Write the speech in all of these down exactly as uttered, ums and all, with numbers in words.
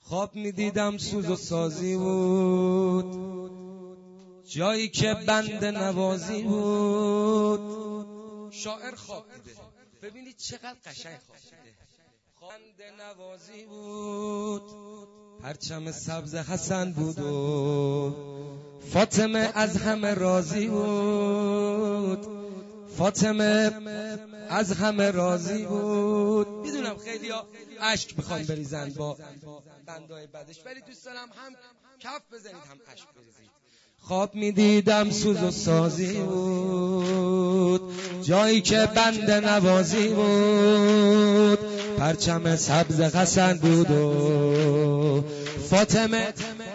خواب میدیدم سوز و سازی بود، جایی که بند نوازی بود. شاعر خواب دیده، ببینید چقدر قشنگ خواب دیده. بند نوازی بود، پرچم سبز حسن بود و فاطمه از همه راضی بود. فاطمه از همه راضی بود. میدونم خیلی ها اشک میخوان بریزن با بندای بدش، ولی دوست دارم هم کف بزنید هم اشک بریزید. خواب میدیدم سوز و سازی بود، جایی که بند نوازی بود. پرچم سبز حسن بود و فاطمه.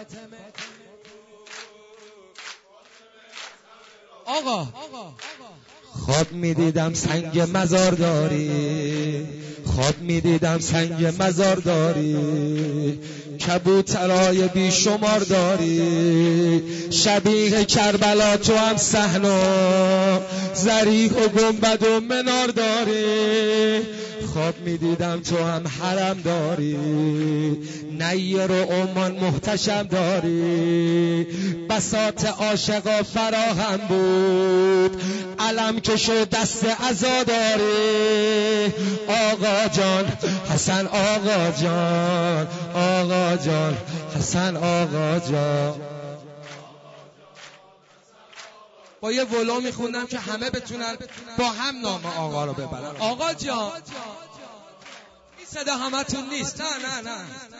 آقا خواب میدیدم سنگ مزار داری، خواب میدیدم سنگ مزار داری، کبوترای بی شمار داری، شبیه کربلا تو هم صحنا، ضریح و گنبد و منار داری. خواب میدیدم تو هم حرم داری، نیر و عمان محتشم داری، بساط عاشقا فراهم بود، علم کشو دست عزا داری. آقا جان حسن آقا جان، آقا جان حسن آقا جان. با یه ولو میخوندم که همه بتونن با هم نام آقا رو ببرن. آقا جان این صدا همتون نیست. نه نه نه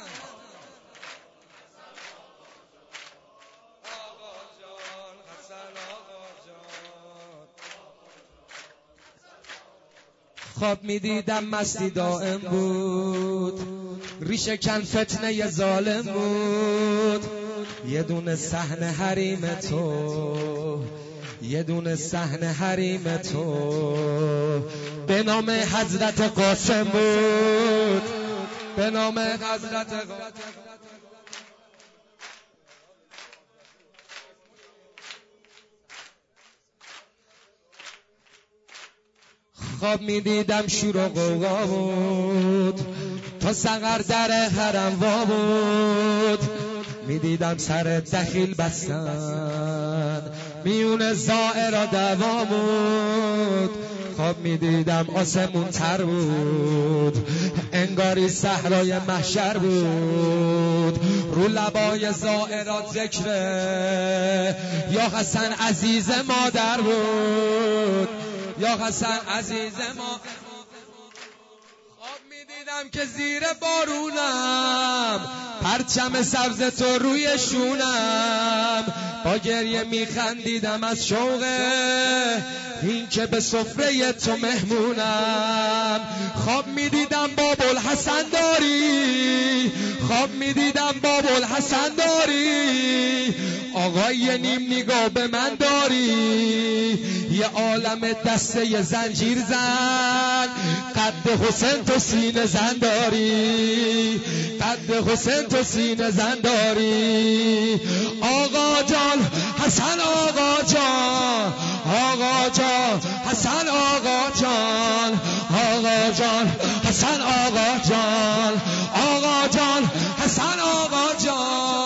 خواب میدیدم مستی دائم بود، ریشه کن فتنه ظالم بود. یه دونه صحنه حریم تو، یه دونه صحنه حریم تو، به نام حضرت قاسم بود، به نام حضرت قاسم. خواب میدیدم شور و غوغا بود، تا سقر در حرم وا بود. میدیدم سر دخیل بستن، میون زائرا دوا بود. خواب میدیدم آسمون تر بود، انگاری صحرای محشر بود. رو لبای زائرا ذکره یا حسن عزیز مادر بود، یا حسن عزیز ما. خواب میدیدم که زیر بارونم، پرچم سبز تو روی شونم، با گریه میخندیدم از شوقه این که به سفره تو مهمونم. خواب میدیدم باب الحسن داری، خواب میدیدم باب الحسن داری، آقای نیم نگاه به من داری. یه عالم دسته زنجیر زن، قد حسین تو سینه زن داری، قد حسین تو سینه زن داری. آقا جان حسن آقا جان، آقا جان حسن آقا جان، آقا جان حسن آقا جان، آقا جان حسن آقا جان.